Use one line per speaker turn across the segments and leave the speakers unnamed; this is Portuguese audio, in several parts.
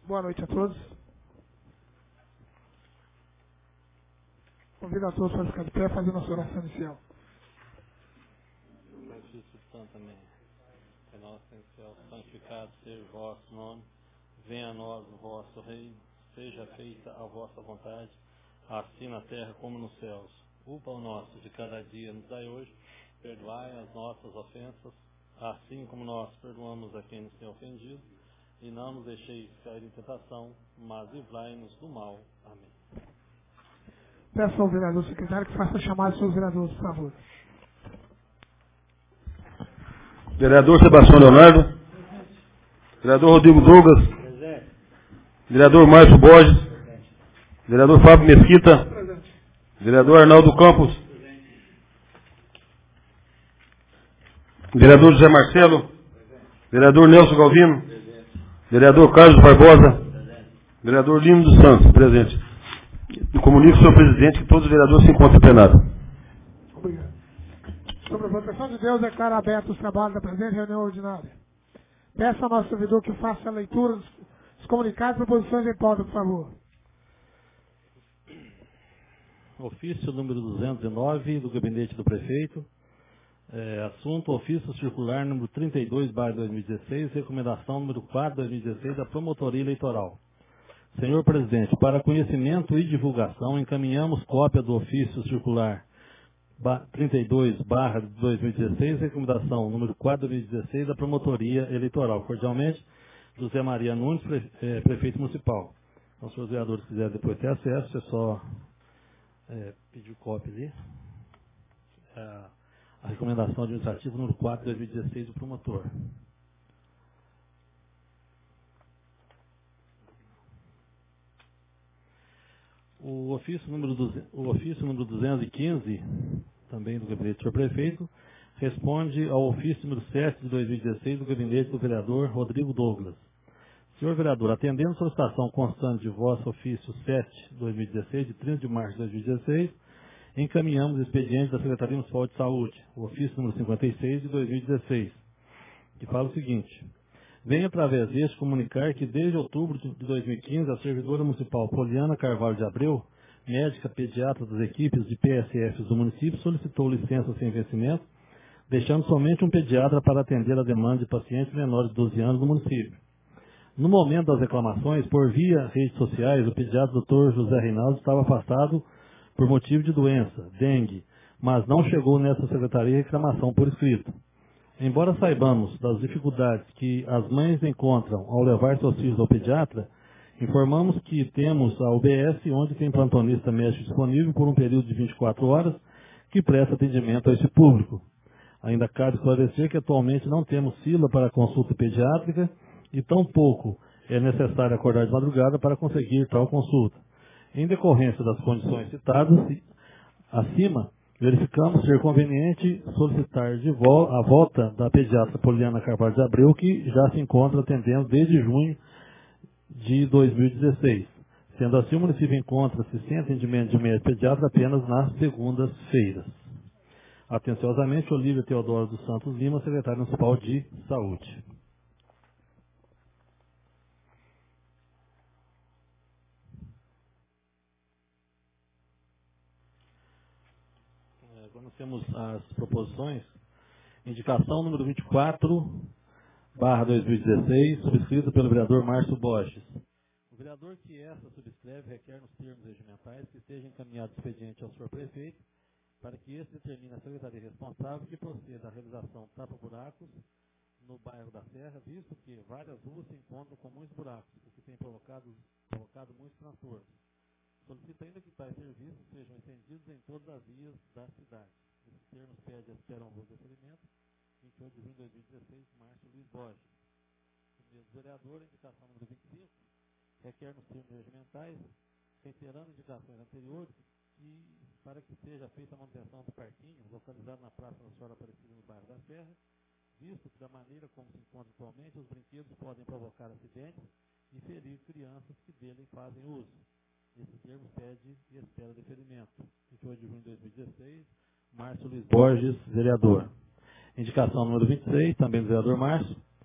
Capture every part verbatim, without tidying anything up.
Boa noite a todos. Convido a todos para ficar de pé, fazer nossa oração inicial.
Francisco Santo também. É nosso céu, santificado seja o vosso nome. Venha a nós o vosso reino. Seja feita a vossa vontade, assim na terra como nos céus. O pão nosso de cada dia nos dai hoje. Perdoai as nossas ofensas, assim como nós perdoamos a quem nos tem ofendido. E não nos deixeis cair em tentação, mas livrai-nos do mal. Amém.
Peço ao vereador secretário que faça chamar os seus vereadores, por favor.
Vereador Sebastião Leonardo. Vereador Rodrigo Douglas. Presente. Vereador Márcio Borges. Presente. Vereador Fábio Mesquita. Presente. Vereador Arnaldo Campos. Presente. Vereador José Marcelo. Presente. Vereador Nelson Galvino. Presente. Vereador Carlos Barbosa. Presente. Vereador Lino dos Santos. Presente. Eu comunico, senhor presidente, que todos os vereadores se encontram em plenário.
Obrigado. Sobre a votação de Deus, declaro aberto os trabalhos da presente reunião ordinária. Peço ao nosso servidor que faça a leitura dos, dos comunicados e proposições em pauta, por favor.
Ofício número duzentos e nove do Gabinete do Prefeito. É, assunto, ofício circular número trinta e dois barra dois mil e dezesseis, recomendação número quatro barra dois mil e dezesseis da Promotoria Eleitoral. Senhor Presidente, para conhecimento e divulgação, encaminhamos cópia do ofício circular trinta e dois barra dois mil e dezesseis, recomendação número quatro barra dois mil e dezesseis da Promotoria Eleitoral. Cordialmente, José Maria Nunes, Prefeito Municipal. Então, se os vereadores quiserem depois ter acesso, é só é, pedir cópia ali. É, a recomendação administrativa número quatro barra dois mil e dezesseis do promotor. O ofício número, o ofício número duzentos e quinze, também do Gabinete do senhor Prefeito, responde ao ofício número sete de dois mil e dezesseis do Gabinete do Vereador Rodrigo Douglas. Senhor Vereador, atendendo a solicitação constante de vosso ofício sete de dois mil e dezesseis, de trinta de março de dois mil e dezesseis, encaminhamos o expediente da Secretaria Municipal de Saúde, o ofício número cinquenta e seis de dois mil e dezesseis, que fala o seguinte: venho através deste comunicar que desde outubro de dois mil e quinze a servidora municipal Poliana Carvalho de Abreu, médica pediatra das equipes de P S Fs do município, solicitou licença sem vencimento, deixando somente um pediatra para atender a demanda de pacientes menores de doze anos no município. No momento das reclamações, por via redes sociais, o pediatra doutor José Reinaldo estava afastado por motivo de doença, dengue, mas não chegou nessa secretaria reclamação por escrito. Embora saibamos das dificuldades que as mães encontram ao levar seus filhos ao pediatra, informamos que temos a U B S, onde tem plantonista médico disponível por um período de vinte e quatro horas, que presta atendimento a esse público. Ainda cabe esclarecer que atualmente não temos fila para consulta pediátrica e tampouco é necessário acordar de madrugada para conseguir tal consulta. Em decorrência das condições citadas acima, verificamos ser conveniente solicitar de vol a volta da pediatra Poliana Carvalho de Abreu, que já se encontra atendendo desde junho de dois mil e dezesseis. Sendo assim, o município encontra-se sem atendimento de médico pediatra apenas nas segundas-feiras. Atenciosamente, Olívia Teodoro dos Santos Lima, secretário municipal de Saúde. Agora nós temos as proposições. Indicação número vinte e quatro, barra dois mil e dezesseis, subscrita pelo vereador Márcio Borges. O vereador que essa subscreve requer nos termos regimentais que seja encaminhado expediente ao senhor prefeito para que este determine a secretaria responsável que proceda à realização de tapa-buracos no bairro da Serra, visto que várias ruas se encontram com muitos buracos, o que tem provocado, provocado muitos transtornos. Solicita ainda que tais serviços sejam estendidos em todas as vias da cidade. Esses termos pede a espera um voto de deferimento, vinte e oito de junho de dois mil e dezesseis, Márcio Luiz Borges. O mesmo vereador, indicação número vinte e cinco, requer nos termos regimentais, reiterando indicações anteriores, que, para que seja feita a manutenção do parquinho, localizado na Praça da Senhora Aparecida, no bairro da Serra, visto que, da maneira como se encontra atualmente, os brinquedos podem provocar acidentes e ferir crianças que dele fazem uso. Esse termo pede e espera deferimento. vinte e oito de junho de dois mil e dezesseis, Márcio Luiz Borges, vereador. Indicação número vinte e seis, também do vereador Márcio.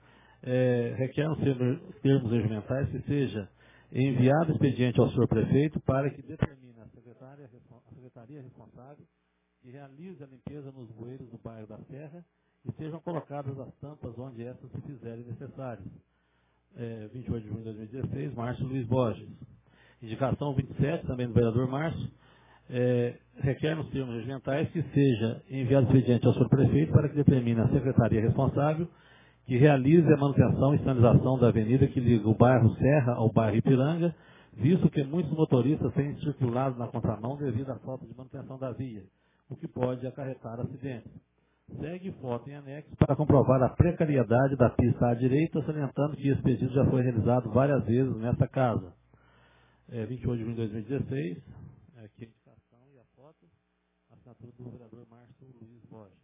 é, requer nos termos regimentais que seja enviado expediente ao senhor prefeito para que determine a, secretária, a secretaria responsável que realize a limpeza nos bueiros do bairro da Serra e sejam colocadas as tampas onde essas se fizerem necessárias. É, vinte e oito de junho de dois mil e dezesseis, Márcio Luiz Borges. Indicação vinte e sete, também do vereador Márcio, é, requer nos termos regimentais que seja enviado expediente ao senhor prefeito para que determine a secretaria responsável que realize a manutenção e sinalização da avenida que liga o bairro Serra ao bairro Ipiranga, visto que muitos motoristas têm circulado na contramão devido à falta de manutenção da via, o que pode acarretar acidentes. Segue foto em anexo para comprovar a precariedade da pista à direita, salientando que esse pedido já foi realizado várias vezes nesta casa. É, vinte e oito de junho de dois mil e dezesseis, aqui a indicação e a foto, assinatura do vereador Márcio Luiz Borges.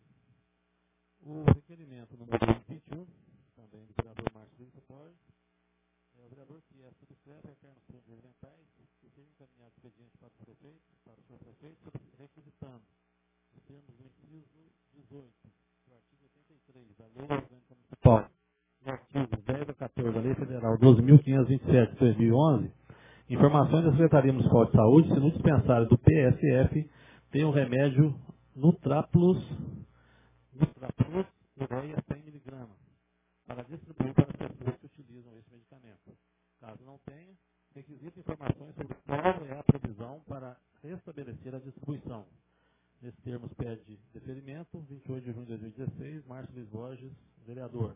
O requerimento número vinte e um, também do vereador Márcio Luiz Borges, é o vereador que é subscreve requer nos termos regimentais que seja encaminhado expediente para o prefeito, para o senhor prefeito, requisitando os termos do inciso dezoito, do artigo oitenta e três da Lei Orgânica Municipal, do artigo dez a quatorze da Lei Federal doze mil quinhentos e vinte e sete de dois mil e onze, informações da Secretaria Municipal de Saúde, se no dispensário do P S F tem o remédio Nutraplus, Nutraplus ureia cem miligramas, para distribuir para as pessoas que utilizam esse medicamento. Caso não tenha, requisita informações sobre qual é a previsão para restabelecer a distribuição. Nesses termos, pede deferimento, vinte e oito de junho de dois mil e dezesseis, Márcio Luiz Borges, vereador.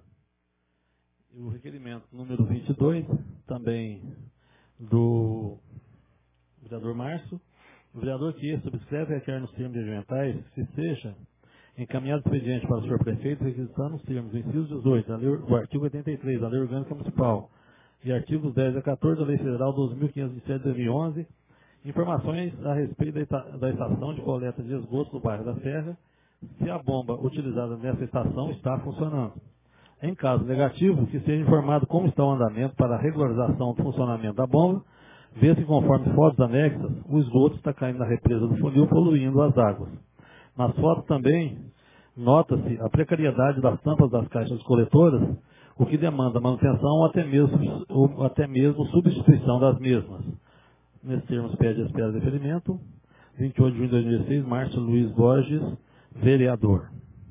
E o requerimento número vinte e dois, também do vereador Márcio. O vereador que subscreve requer nos termos regimentais que seja encaminhado expediente para o senhor prefeito, requisitando os termos do inciso dezoito, da lei, do artigo oitenta e três da Lei Orgânica Municipal e artigos dez a quatorze da Lei Federal doze mil quinhentos e vinte e sete de dois mil e onze, informações a respeito da estação de coleta de esgoto do bairro da Serra, se a bomba utilizada nessa estação está funcionando. Em caso negativo, que seja informado como está o andamento para a regularização do funcionamento da bomba, vê se conforme fotos anexas, o esgoto está caindo na represa do funil, poluindo as águas. Nas fotos também nota-se a precariedade das tampas das caixas coletoras, o que demanda manutenção ou até mesmo, ou até mesmo substituição das mesmas. Nesses termos, pede a espera de deferimento. vinte e oito de junho de dois mil e dezesseis, Márcio Luiz Borges, vereador.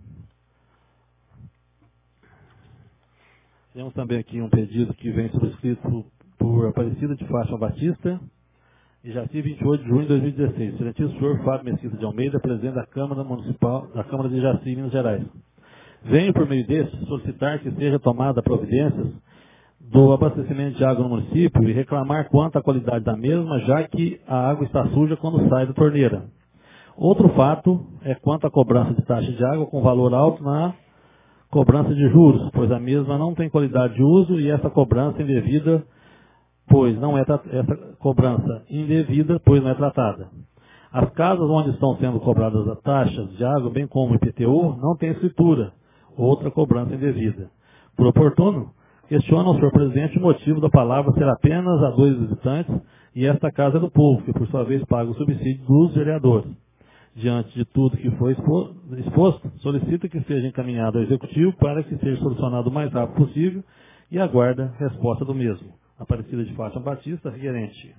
Temos também aqui um pedido que vem subscrito por Aparecida de Fátima Batista, e Jaci, vinte e oito de junho de dois mil e dezesseis. Excelentíssimo senhor Fábio Mesquita de Almeida, presidente da Câmara Municipal, da Câmara de Jaci, Minas Gerais. Venho, por meio deste, solicitar que seja tomada providências do abastecimento de água no município e reclamar quanto à qualidade da mesma, já que a água está suja quando sai da torneira. Outro fato é quanto à cobrança de taxa de água com valor alto na cobrança de juros, pois a mesma não tem qualidade de uso e essa cobrança indevida, pois não é essa cobrança indevida, pois não é tratada. As casas onde estão sendo cobradas as taxas de água, bem como o I P T U, não tem escritura, outra cobrança indevida. Por oportuno, questiona ao senhor presidente o motivo da palavra ser apenas a dois visitantes e esta casa é do povo, que por sua vez paga o subsídio dos vereadores. Diante de tudo que foi exposto, solicita que seja encaminhado ao Executivo para que seja solucionado o mais rápido possível e aguarda a resposta do mesmo. Aparecida de Fátima Batista, requerente.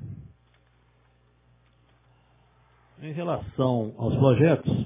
Em relação aos projetos,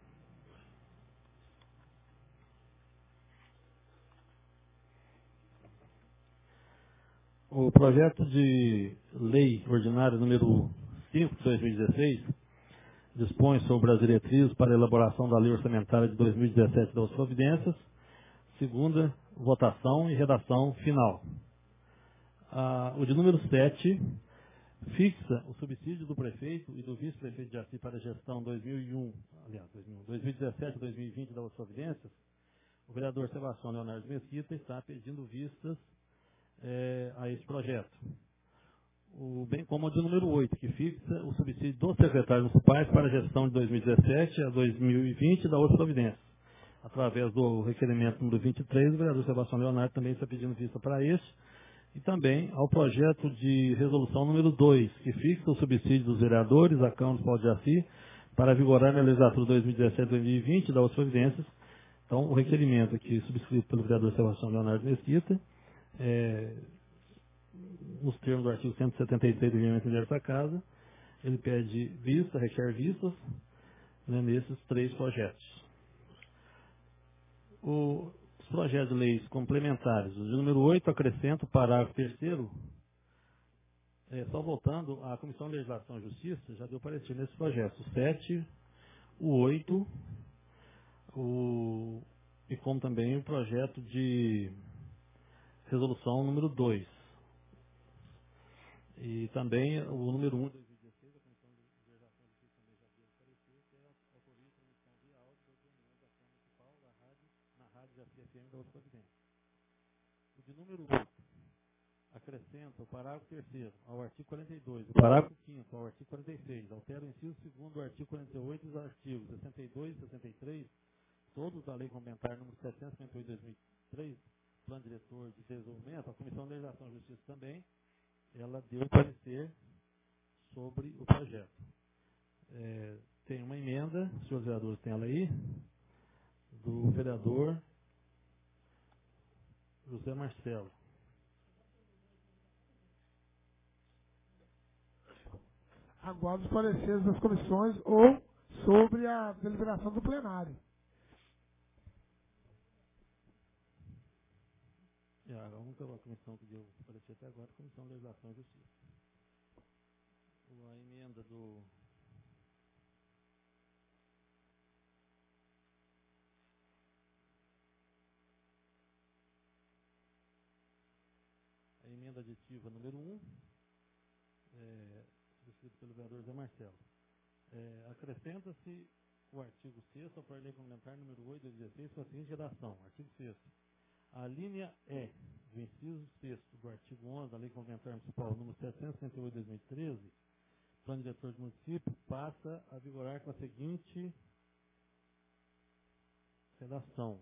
o projeto de lei ordinária número cinco de dois mil e dezesseis dispõe sobre as diretrizes para a elaboração da lei orçamentária de dois mil e dezessete das providências, segunda votação e redação final. Ah, o de número sete fixa o subsídio do prefeito e do vice-prefeito de Jaci para a gestão dois mil e um, aliás, dois mil e dezessete a dois mil e vinte das providências. O vereador Sebastião Leonardo Mesquita está pedindo vistas é, a esse projeto. O, bem como o de número oito, que fixa o subsídio dos secretários municipais para a gestão de dois mil e dezessete a dois mil e vinte da outra providência. Através do requerimento número vinte e três, o vereador Sebastião Leonardo também está pedindo vista para este. E também ao projeto de resolução número dois, que fixa o subsídio dos vereadores da Câmara Municipal de Jaci para vigorar na legislatura dois mil e dezessete a dois mil e vinte da outra providências, Então, o requerimento aqui, subscrito pelo vereador Sebastião Leonardo Mesquita, é, nos termos do artigo cento e setenta e seis do Regimento Interno da Casa, ele pede vista, requer vistas, né, nesses três projetos. O, os projetos de leis complementares, o de número oito, acrescenta o parágrafo terceiro, é, só voltando, a Comissão de Legislação e Justiça já deu parecer nesse projeto, o sete, o oito, o, e como também o projeto de resolução número dois. E também o número um de dois mil e dezesseis, a Comissão de Legislação e Justiça também já deu parecer, que é a autoriza a transmissão de áudio das reuniões da Câmara Municipal, da rádio, na rádio da C F M da Providência. O de número oito, acrescenta o parágrafo terceiro ao artigo quarenta e dois, o parágrafo quinto ao artigo quarenta e seis, altera o inciso segundo do artigo quarenta e oito e os artigos sessenta e dois e sessenta e três, todos da Lei Complementar número setecentos e cinquenta e oito de dois mil e três, Plano Diretor de Desenvolvimento. A Comissão de Legislação e Justiça também, ela deu parecer sobre o projeto. É, tem uma emenda, os senhores vereadores têm ela aí, do vereador José Marcelo.
Aguardo os pareceres das comissões ou sobre a deliberação do plenário.
É, a única comissão que deu parecer até agora é a Comissão de Legislação e Justiça. A emenda do... A emenda aditiva número um, é, subscrito pelo vereador Zé Marcelo. É, acrescenta-se o artigo sexto ao Lei Complementar número oito de dois mil e dezesseis com a seguinte redação. Artigo sexto. A linha E do inciso sexto do artigo onze da Lei Complementar Municipal número setecentos e sessenta e oito de dois mil e treze, Plano Diretor do Município, passa a vigorar com a seguinte redação.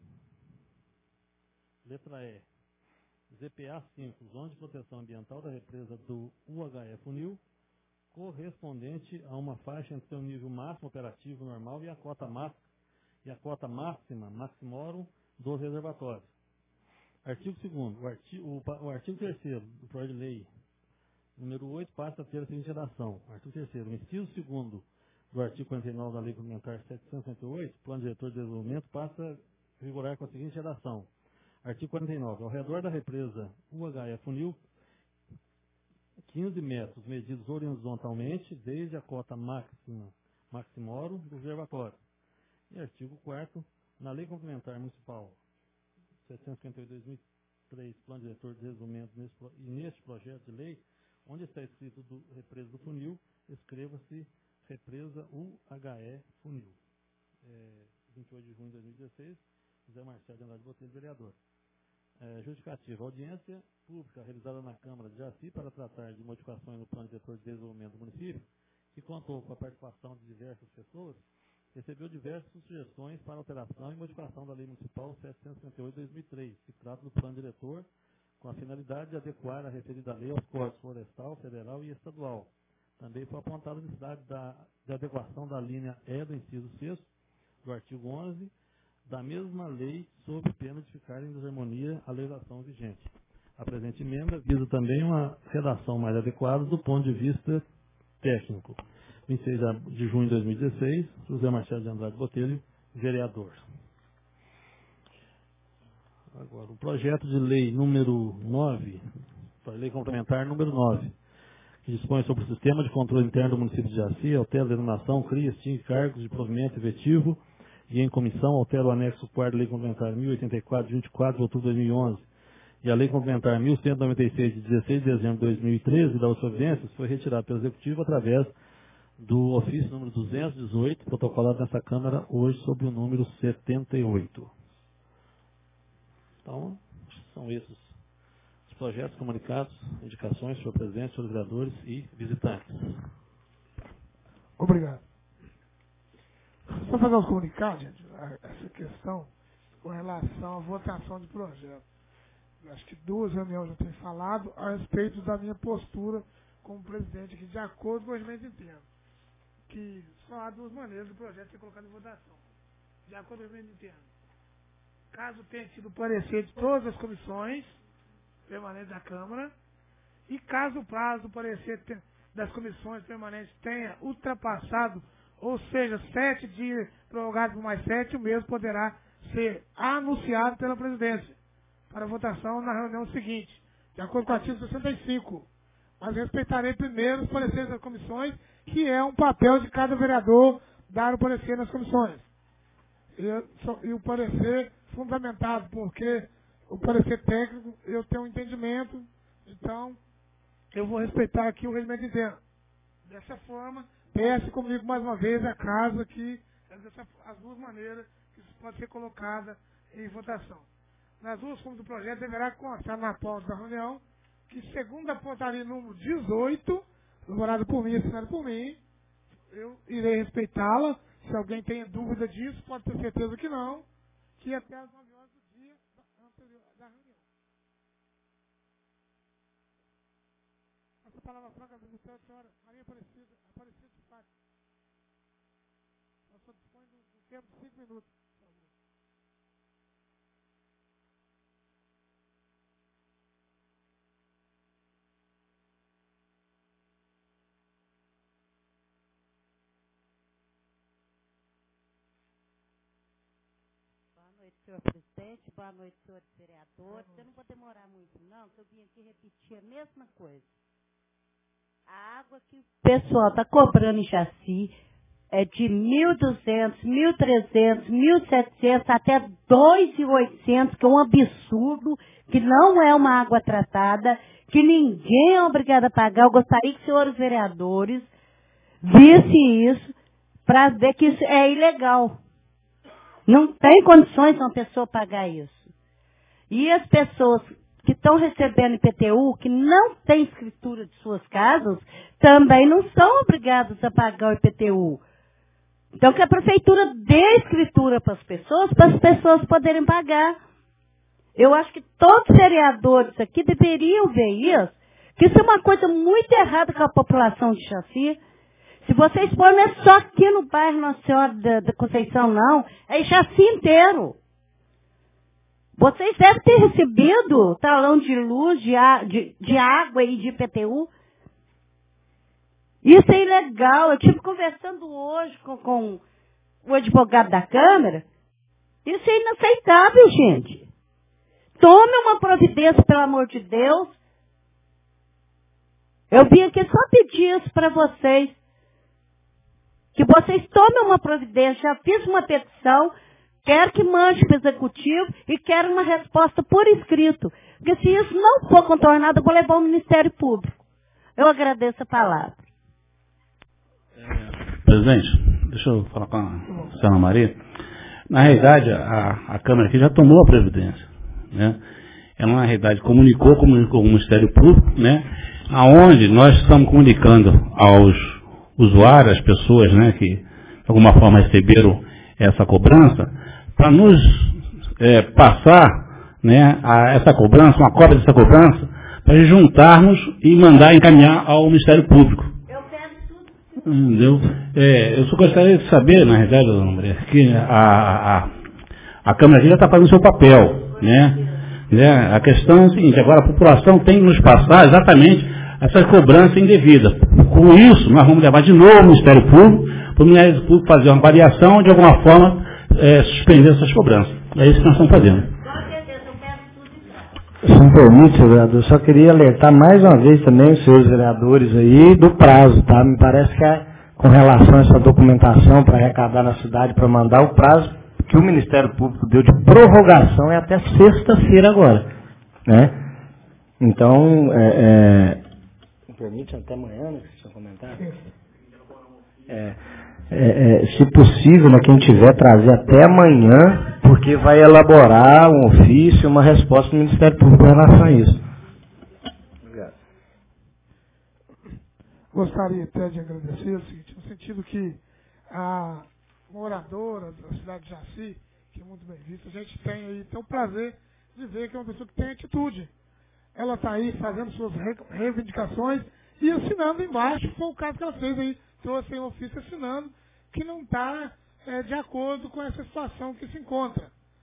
Letra E. Z P A cinco, Zona de Proteção Ambiental da Represa do U H F Funil, correspondente a uma faixa entre seu nível máximo operativo normal e a cota máxima, e a cota máxima, maximorum, dos reservatórios. Artigo segundo. O artigo, o, o artigo terceiro do projeto de lei número oito passa a ter a seguinte redação. Artigo terceiro. O inciso segundo do artigo quarenta e nove da Lei Complementar setecentos e sessenta e oito, Plano Diretor de Desenvolvimento, passa a vigorar com a seguinte redação. Artigo quarenta e nove. Ao redor da represa U H F Funil, quinze metros medidos horizontalmente desde a cota máxima maximorum do reservatório. E artigo quarto. Na Lei Complementar Municipal setecentos e cinquenta e oito de dois mil e três, Plano Diretor de Desenvolvimento, nesse, e neste projeto de lei, onde está escrito do Represa do Funil, escreva-se Represa U H E Funil. É, vinte e oito de junho de dois mil e dezesseis, José Marcelo de Andrade Botelho, vereador. É, justificativa. Audiência pública realizada na Câmara de Jaci para tratar de modificações no Plano Diretor de Desenvolvimento do município, que contou com a participação de diversas pessoas, recebeu diversas sugestões para alteração e modificação da Lei Municipal setecentos e cinquenta e oito de dois mil e três, que trata do Plano Diretor, com a finalidade de adequar a referida lei aos códigos florestal, federal e estadual. Também foi apontada a necessidade da, de adequação da linha E do inciso sexto do artigo onze, da mesma lei, sob pena de ficar em desarmonia a legislação vigente. A presente emenda visa também uma redação mais adequada do ponto de vista técnico. vinte e seis de junho de dois mil e dezesseis, José Marcelo de Andrade Botelho, vereador. Agora, o projeto de lei número nove, lei complementar número nove, que dispõe sobre o sistema de controle interno do município de Jaci, altera a denominação, cria, extingue cargos de provimento efetivo e em comissão, altera o anexo quarto da Lei Complementar mil e oitenta e quatro, de vinte e quatro de outubro de dois mil e onze, e a Lei Complementar mil cento e noventa e seis, de dezesseis de dezembro de dois mil e treze, da Providências, foi retirada pelo Executivo através do ofício número duzentos e dezoito, protocolado nessa Câmara hoje sob o número setenta e oito. Então, são esses os projetos comunicados, indicações, senhor presidente, senhores vereadores e visitantes.
Obrigado. Só fazer os comunicados, gente, essa questão com relação à votação de projeto. Eu acho que duas reuniões já tenho falado a respeito da minha postura como presidente aqui, de acordo com o regimento interno. Que só há duas maneiras do projeto ser colocado em votação. De acordo com o regimento interno. caso tenha tido parecer de todas as comissões permanentes da Câmara, e caso o prazo do parecer das comissões permanentes tenha ultrapassado, ou seja, sete dias prorrogados por mais sete, o mesmo poderá ser anunciado pela presidência para votação na reunião seguinte, de acordo com o artigo sessenta e cinco. Mas respeitarei primeiro os pareceres das comissões, que é um papel de cada vereador dar o parecer nas comissões. E, e o parecer fundamentado, porque o parecer técnico eu tenho um entendimento, então eu vou respeitar aqui o regimento interno. Dessa forma, peço comigo mais uma vez a casa que as duas maneiras que isso pode ser colocada em votação. Nas duas formas do projeto deverá constar na pauta da reunião que, segundo a portaria número dezoito, elaborada por mim e assinada por mim, eu irei respeitá-la. Se alguém tem dúvida disso, pode ter certeza que não, que até as nove horas do dia anterior da reunião. Essa palavra franca do Ministério, senhora Maria Aparecida, Aparecida de Fato. Nós só dispõe do, do tempo de cinco minutos, por favor.
Boa noite, senhor presidente. Boa noite, senhores vereadores. Eu não vou demorar muito, não, porque eu vim aqui repetir a mesma coisa. A água que o pessoal está cobrando em Jaci é de mil e duzentos, mil e trezentos, mil e setecentos até dois mil e oitocentos, que é um absurdo, que não é uma água tratada, que ninguém é obrigado a pagar. Eu gostaria que os senhores vereadores vissem isso para ver que isso é ilegal. Não tem condições de uma pessoa pagar isso. E as pessoas que estão recebendo I P T U, que não têm escritura de suas casas, também não são obrigadas a pagar o I P T U. Então, que a prefeitura dê escritura para as pessoas, para as pessoas poderem pagar. Eu acho que todos os vereadores aqui deveriam ver isso, que isso é uma coisa muito errada com a população de Jaci. Se vocês forem, não é só aqui no bairro Nossa Senhora da, da Conceição, não. É em Jaci inteiro. Vocês devem ter recebido talão de luz, de, de, de água e de I P T U. Isso é ilegal. Eu estive conversando hoje com, com o advogado da Câmara. Isso é inaceitável, gente. Tome uma providência, pelo amor de Deus. Eu vim aqui só pedir isso para vocês. Que vocês tomem uma providência. Já fiz uma petição, quero que mande para o executivo e quero uma resposta por escrito. Porque se isso não for contornado, eu vou levar ao Ministério Público. Eu agradeço a palavra.
É, presidente, deixa eu falar com a senhora Maria. Na realidade, a, a Câmara aqui já tomou a previdência. Né? Ela, na realidade, comunicou, comunicou com o Ministério Público, né? Aonde nós estamos comunicando aos usuários, as pessoas, né, que de alguma forma receberam essa cobrança, para nos é, passar, né, a essa cobrança, uma cópia dessa cobrança, para juntarmos e mandar encaminhar ao Ministério Público.
Eu quero tudo.
Entendeu? É, eu só gostaria de saber, na realidade, dona Maria, que a, a, a Câmara aqui já está fazendo o seu papel, né? né? A questão é a seguinte, agora a população tem que nos passar exatamente essa cobrança indevida. Com isso, nós vamos levar de novo o Ministério Público, para o Ministério Público fazer uma avaliação, de alguma forma, é, suspender essas cobranças. É isso que nós estamos fazendo.
Se me permite, senhor vereador, eu só queria alertar mais uma vez também os senhores vereadores aí do prazo, tá? Me parece que é, com relação a essa documentação para arrecadar na cidade, para mandar, o prazo que o Ministério Público deu de prorrogação é até sexta-feira agora, né? Então, é, é, me permite até amanhã, né, que você tinha comentado? É, é, é, se possível, né, quem tiver, trazer até amanhã, porque vai elaborar um ofício, uma resposta do Ministério Público em relação a isso. Obrigado.
Gostaria até de agradecer o seguinte, no sentido que a moradora da cidade de Jaci, que é muito bem vista, a gente tem aí, tem o prazer de ver que é uma pessoa que tem atitude. Ela está aí fazendo suas reivindicações e assinando embaixo, foi o caso que ela fez aí, trouxe um ofício assinando, que não está é, de acordo com essa situação que se encontra.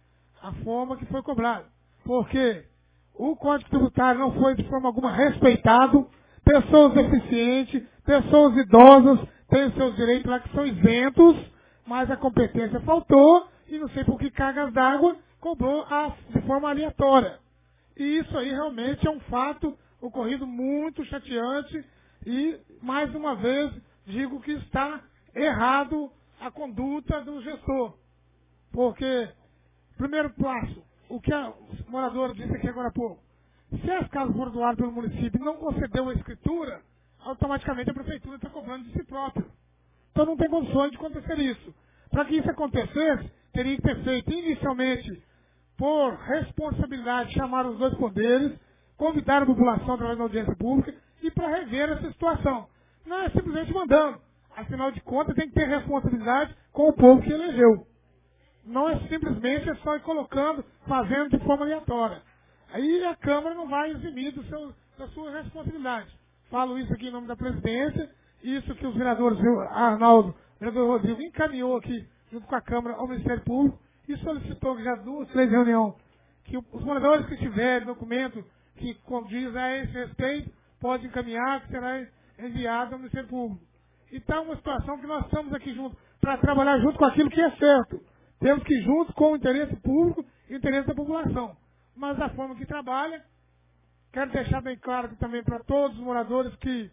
a forma que foi cobrada. Porque o Código Tributário não foi de forma alguma respeitado, pessoas deficientes, pessoas idosas têm os seus direitos lá que são isentos, mas a competência faltou e não sei por que cargas d'água cobrou a, de forma aleatória. E isso aí realmente é um fato ocorrido muito chateante e, mais uma vez, digo que está errado a conduta do gestor. Porque, primeiro passo, o que a moradora disse aqui agora há pouco, se as casas foram doadas pelo município e não concedeu a escritura, automaticamente a prefeitura está cobrando de si própria. Então não tem condições de acontecer isso. Para que isso acontecesse, teria que ter feito inicialmente, por responsabilidade, chamar os dois poderes, convidar a população através da audiência pública e para rever essa situação. Não é simplesmente mandando. Afinal de contas, tem que ter responsabilidade com o povo que elegeu. Não é simplesmente é só ir colocando, fazendo de forma aleatória. Aí a Câmara não vai eximir do seu, da sua responsabilidade. Falo isso aqui em nome da presidência, isso que os vereadores, o Arnaldo, o vereador Rodrigo, encaminhou aqui, junto com a Câmara, ao Ministério Público, e solicitou que já duas, três reuniões, que os moradores que tiverem documento que condiz a esse respeito, pode encaminhar, que será enviado ao Ministério Público. Então é uma situação que nós estamos aqui juntos, para trabalhar junto com aquilo que é certo. Temos que ir junto com o interesse público e o interesse da população. Mas da forma que trabalha, quero deixar bem claro aqui também para todos os moradores que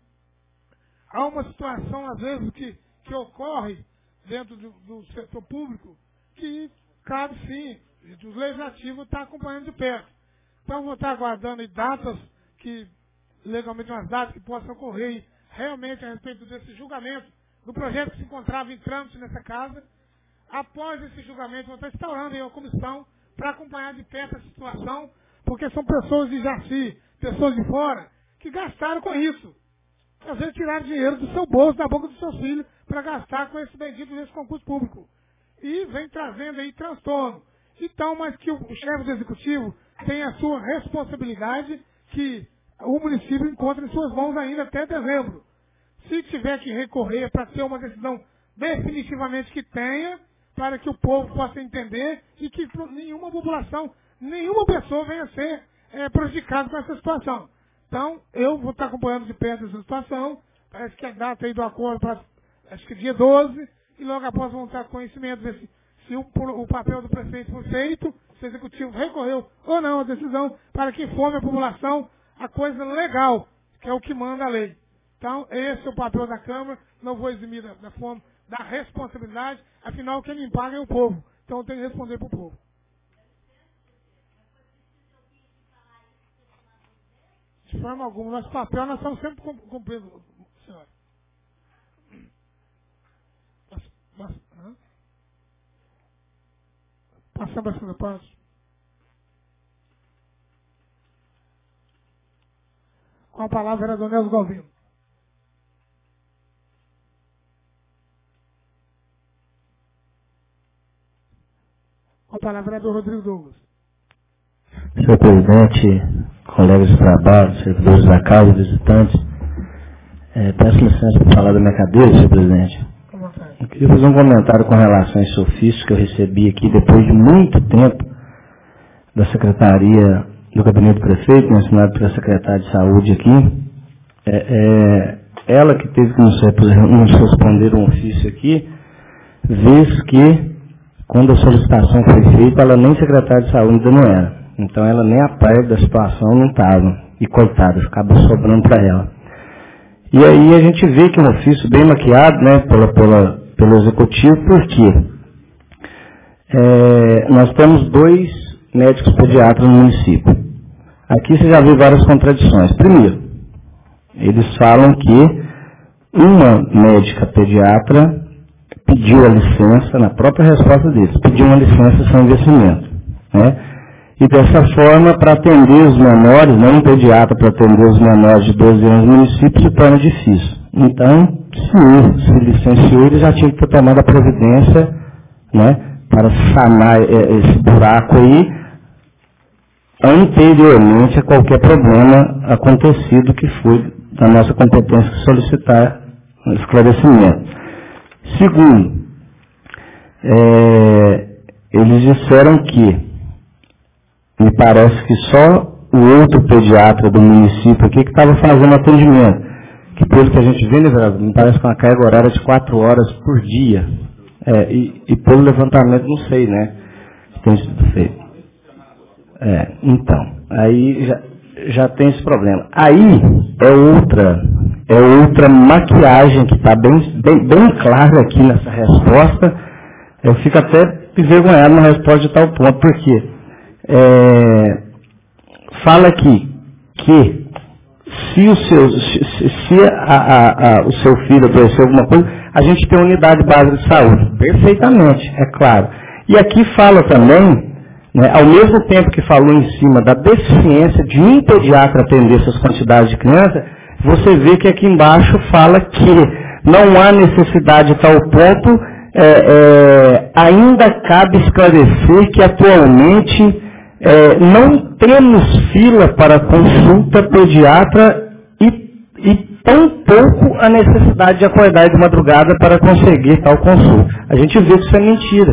há uma situação, às vezes, que, que ocorre dentro do, do setor público, que cabe sim, os legislativos estão acompanhando de perto. Então vou estar aguardando aí datas que, legalmente umas datas que possam ocorrer realmente a respeito desse julgamento do projeto que se encontrava em trâmite nessa casa. Após esse julgamento, vou estar instaurando aí uma comissão para acompanhar de perto a situação, porque são pessoas de Jaci, pessoas de fora, que gastaram com isso. Às vezes tiraram dinheiro do seu bolso, da boca dos seus filhos, para gastar com esse bendito desse concurso público. E vem trazendo aí transtorno. Então, mas que o chefe do executivo tem a sua responsabilidade, que o município encontra em suas mãos ainda até dezembro. Se tiver que recorrer para ter uma decisão definitivamente que tenha, para que o povo possa entender e que nenhuma população, nenhuma pessoa venha a ser é, prejudicada com essa situação. Então, eu vou estar acompanhando de perto essa situação, parece que a data aí do acordo, para, acho que dia doze, e logo após vamos estar com conhecimento desse, se o, o papel do prefeito foi feito, se o executivo recorreu ou não à decisão, para que informe a população a coisa legal, que é o que manda a lei. Então, esse é o papel da Câmara, não vou eximir da, da forma da responsabilidade, afinal quem me paga é o povo. Então eu tenho que responder para o povo. De forma alguma, nosso papel nós estamos sempre cumprindo, senhora. Passando a segunda parte. Com a palavra, vereador Nelson Galvino. Com a palavra, vereador Rodrigo Douglas.
Senhor presidente, colegas de trabalho, servidores da casa, visitantes, é, peço licença para falar da minha cadeira, senhor presidente. Eu queria fazer um comentário com relação a esse ofício que eu recebi aqui depois de muito tempo da Secretaria do Gabinete do Prefeito, assinado pela Secretária de Saúde aqui. É, é, ela que teve que nos, nos responder um ofício aqui, vez que, quando a solicitação foi feita, ela nem secretária de saúde ainda não era. Então ela nem a par da situação não estava. E coitada, ficava sobrando para ela. E aí a gente vê que é um ofício bem maquiado, né, pela, pela, pelo executivo, porque é, nós temos dois médicos pediatras no município. Aqui você já viu várias contradições. Primeiro, eles falam que uma médica pediatra pediu a licença, na própria resposta deles, pediu uma licença sem vencimento, né? E dessa forma, para atender os menores, não um pediatra para atender os menores de doze anos no município, se torna difícil. Então, se, se licenciou, ele já tinha que ter tomado a providência, né, para sanar esse buraco aí, anteriormente a qualquer problema acontecido que foi da nossa competência solicitar esclarecimento. Segundo, é, eles disseram que me parece que só o outro pediatra do município aqui que estava fazendo atendimento. Que pelo que a gente vê, né, me parece que uma carga horária de quatro horas por dia. É, e, e pelo levantamento, não sei, né? Tem sido feito. É, então, aí já, já tem esse problema. Aí é outra, é outra maquiagem que está bem, bem, bem clara aqui nessa resposta. Eu fico até envergonhado na resposta de tal ponto, porque é, fala aqui que se o seu, se, se a, a, a, o seu filho adoecer alguma coisa, a gente tem unidade básica de saúde. Perfeitamente, é claro. E aqui fala também, né, ao mesmo tempo que falou em cima da deficiência de um pediatra atender essas quantidades de crianças, você vê que aqui embaixo fala que não há necessidade de tal ponto, é, é, ainda cabe esclarecer que atualmente é, não temos fila para consulta pediatra e, e tampouco a necessidade de acordar de madrugada para conseguir tal consulta. A gente vê que isso é mentira.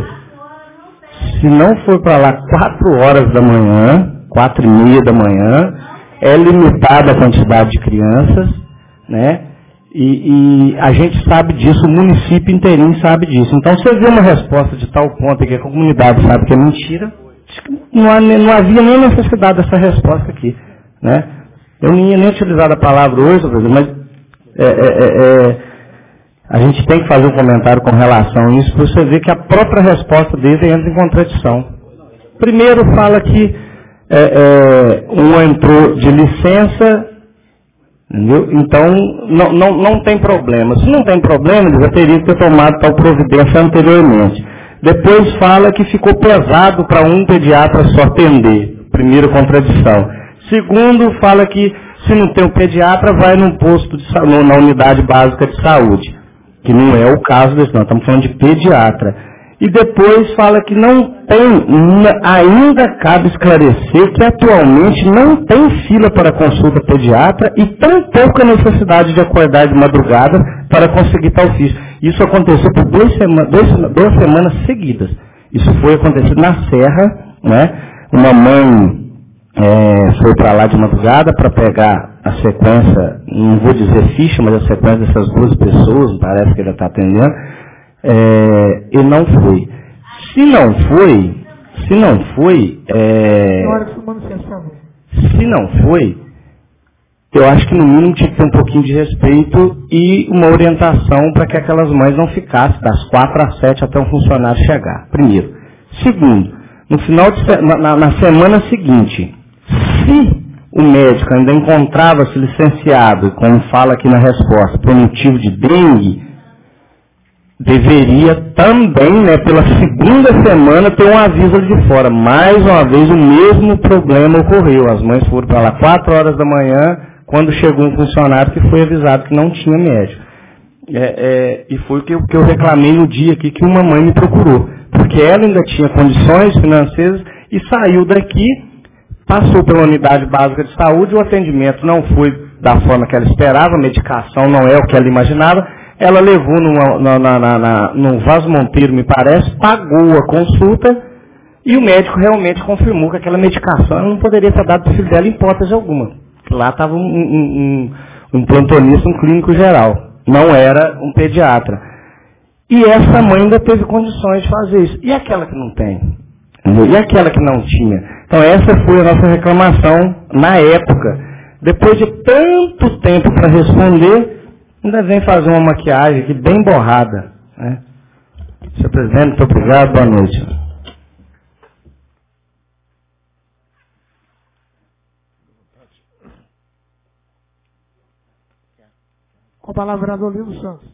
Se não for para lá quatro horas da manhã, quatro e meia da manhã, é limitada a quantidade de crianças, né? E, e a gente sabe disso, o município inteirinho sabe disso. Então, se eu ver uma resposta de tal ponto que a comunidade sabe que é mentira, não, há, não havia nem necessidade dessa resposta aqui, né? Eu não ia nem utilizar a palavra hoje, mas é, é, é, a gente tem que fazer um comentário com relação a isso, para você ver que a própria resposta dele entra em contradição. Primeiro fala que é, é, um entrou de licença, entendeu? Então não, não, não tem problema. Se não tem problema, ele já teria que ter tomado tal providência anteriormente. Depois fala que ficou pesado para um pediatra só atender. Primeira contradição. Segundo, fala que se não tem um pediatra, vai num posto de saúde, na unidade básica de saúde. Que não é o caso desse, não. Estamos falando de pediatra. E depois fala que não tem, ainda cabe esclarecer que atualmente não tem fila para consulta pediatra e tampouco a necessidade de acordar de madrugada para conseguir tal ofício. Isso aconteceu por duas semanas, duas, duas semanas seguidas. Isso foi acontecido na Serra, né? Uma mãe é, foi para lá de madrugada para pegar a sequência, não vou dizer ficha, mas a sequência dessas duas pessoas, parece que ele está atendendo, é, e não foi. Se não foi, se não foi, é, se não foi, eu acho que no mínimo tinha que ter um pouquinho de respeito e uma orientação para que aquelas mães não ficassem das quatro às sete até um funcionário chegar. Primeiro. Segundo, no final de, na, na semana seguinte, se o médico ainda encontrava-se licenciado, como fala aqui na resposta, por motivo de dengue, deveria também, né, pela segunda semana, ter um aviso ali de fora. Mais uma vez, o mesmo problema ocorreu. As mães foram para lá quatro horas da manhã, quando chegou um funcionário que foi avisado que não tinha médico. É, é, e foi o que eu, que eu reclamei no dia aqui que uma mãe me procurou. Porque ela ainda tinha condições financeiras e saiu daqui, passou pela unidade básica de saúde, o atendimento não foi da forma que ela esperava, a medicação não é o que ela imaginava. Ela levou numa, na, na, na, na, num Vaz Monteiro, me parece, pagou a consulta e o médico realmente confirmou que aquela medicação ela não poderia ser dada para o filho dela em hipótese alguma. Lá estava um, um, um, um plantonista, um clínico geral. Não era um pediatra. E essa mãe ainda teve condições de fazer isso. E aquela que não tem? E aquela que não tinha? Então essa foi a nossa reclamação na época. Depois de tanto tempo para responder, ainda vem fazer uma maquiagem aqui bem borrada. Né? Senhor presidente, muito obrigado, boa noite.
Com a palavra, vereador Lino Santos.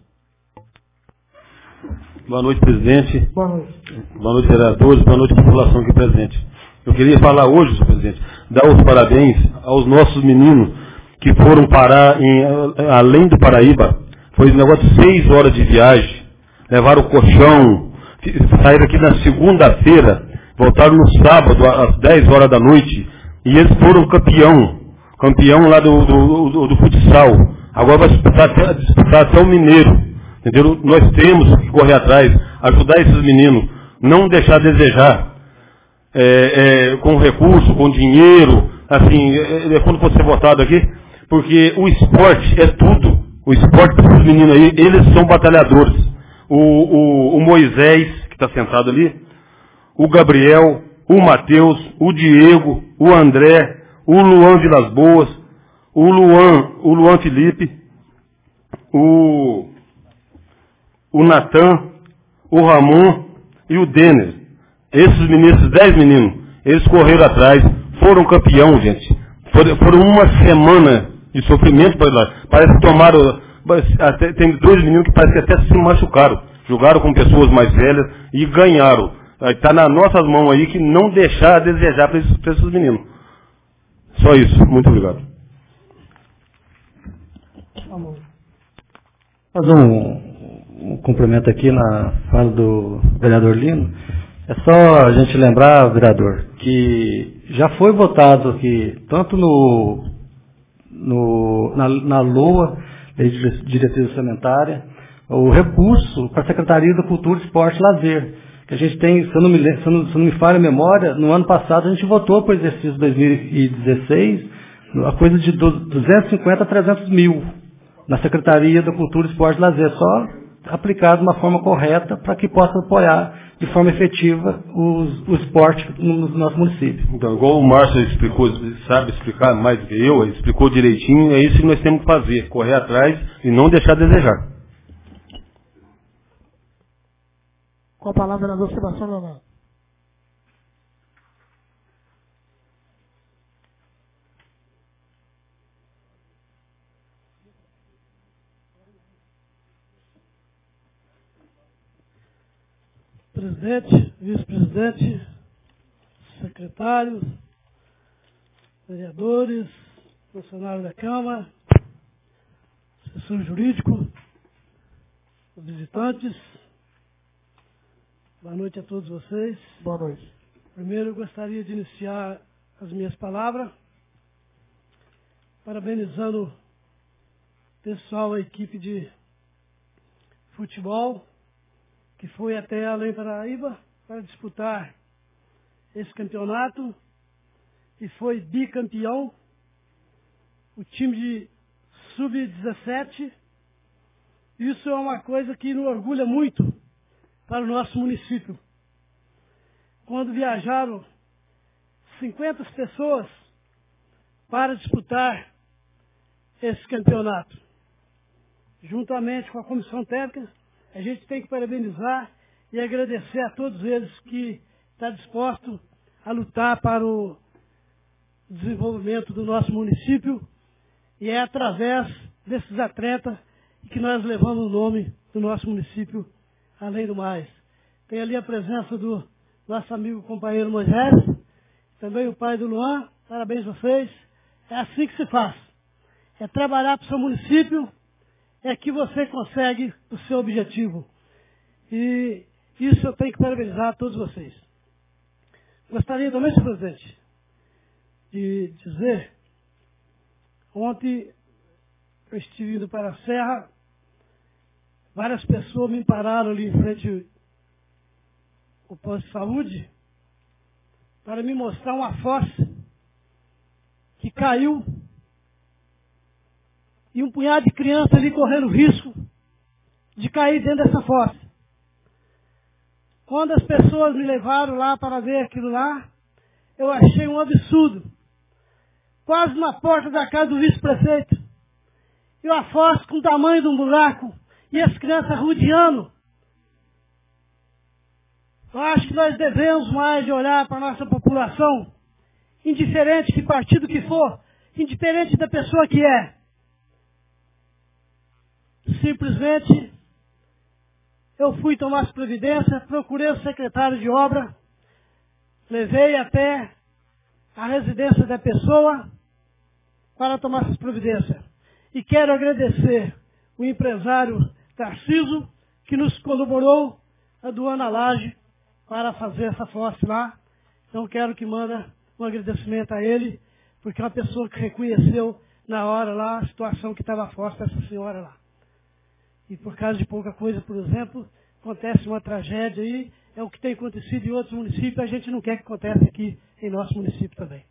Boa noite, presidente.
Boa noite.
Boa noite, vereadores. Boa noite, população aqui presente. Eu queria falar hoje, senhor presidente, dar os parabéns aos nossos meninos que foram parar em, além do Paraíba. Foi um negócio de seis horas de viagem. Levaram o colchão, saíram aqui na segunda-feira, voltaram no sábado, às dez horas da noite, e eles foram campeão, campeão lá do, do, do, do futsal. Agora vai disputar, disputar até o Mineiro. Entendeu? Nós temos que correr atrás, ajudar esses meninos, não deixar a desejar. é, é, com recurso, com dinheiro, assim, é, é, quando for ser votado aqui, porque o esporte é tudo. O esporte para esses meninos aí, eles são batalhadores. O, o, o Moisés, que está sentado ali, o Gabriel, o Matheus, o Diego, o André, o Luan Vilas Boas, o Luan, o Luan Felipe, o, o Natan, o Ramon e o Denner. Esses meninos, esses dez meninos, eles correram atrás, foram campeão, gente. Foram, foram uma semana de sofrimento para lá. Parece que tomaram, até, tem dois meninos que parece que até se machucaram. Jogaram com pessoas mais velhas e ganharam. Está nas nossas mãos aí que não deixar a desejar para esses, esses meninos. Só isso. Muito obrigado.
Fazer um, um cumprimento aqui na fala do vereador Lino. É só a gente lembrar, vereador, que já foi votado aqui, tanto no, no, na, na LOA, Lei de Diretriz Orçamentária, o recurso para a Secretaria da Cultura, Esporte e Lazer. Que a gente tem, se eu, não me, se, eu não, se eu não me falha a memória, no ano passado a gente votou para o exercício dois mil e dezesseis a coisa de duzentos e cinquenta a trezentos mil na Secretaria da Cultura, Esporte e Lazer, só aplicado de uma forma correta para que possa apoiar de forma efetiva os, o esporte no, no nosso município.
Então, igual o Márcio explicou, sabe explicar mais do que eu, ele explicou direitinho, é isso que nós temos que fazer, correr atrás e não deixar a desejar.
Com a palavra, vereador Sebastião Leonardo.
Presidente, vice-presidente, secretários, vereadores, funcionários da Câmara, assessor jurídico, visitantes, boa noite a todos vocês.
Boa noite.
Primeiro eu gostaria de iniciar as minhas palavras, parabenizando o pessoal, a equipe de futebol, que foi até Além Paraíba para disputar esse campeonato e foi bicampeão. O time de sub dezessete, isso é uma coisa que nos orgulha muito para o nosso município. Quando viajaram cinquenta pessoas para disputar esse campeonato, juntamente com a comissão técnica, a gente tem que parabenizar e agradecer a todos eles que estão dispostos a lutar para o desenvolvimento do nosso município, e é através desses atletas que nós levamos o nome do nosso município, além do mais. Tem ali a presença do nosso amigo companheiro Moisés, também o pai do Luan, parabéns a vocês. É assim que se faz. É trabalhar para o seu município, é que você consegue o seu objetivo. E isso eu tenho que parabenizar a todos vocês. Gostaria também, senhor presidente, de dizer, ontem eu estive indo para a Serra, várias pessoas me pararam ali em frente ao posto de saúde para me mostrar uma fossa que caiu e um punhado de crianças ali correndo risco de cair dentro dessa fossa. Quando as pessoas me levaram lá para ver aquilo lá, eu achei um absurdo. Quase na porta da casa do vice-prefeito. E uma fossa com o tamanho de um buraco. E as crianças rodeando. Eu acho que nós devemos mais de olhar para a nossa população, indiferente que partido que for, indiferente da pessoa que é. Simplesmente, eu fui tomar as providências, procurei o secretário de obra, levei até a residência da pessoa para tomar essas providências. E quero agradecer o empresário Tarciso, que nos colaborou a doando a laje para fazer essa fossa lá. Então quero que manda um agradecimento a ele, porque é uma pessoa que reconheceu na hora lá a situação que estava a fossa dessa senhora lá. E por causa de pouca coisa, por exemplo, acontece uma tragédia aí, é o que tem acontecido em outros municípios, a gente não quer que aconteça aqui em nosso município também.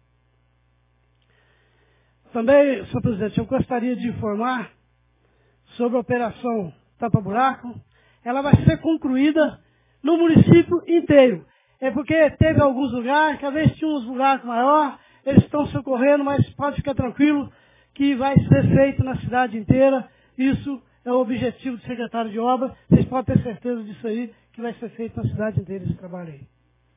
Também, senhor presidente, eu gostaria de informar sobre a operação Tapa Buraco. Ela vai ser concluída no município inteiro. É porque teve alguns lugares, que às vezes tinha uns buracos maiores, eles estão socorrendo, mas pode ficar tranquilo que vai ser feito na cidade inteira. Isso é o objetivo do secretário de obra. Vocês podem ter certeza disso aí, que vai ser feito na cidade inteira esse trabalho aí.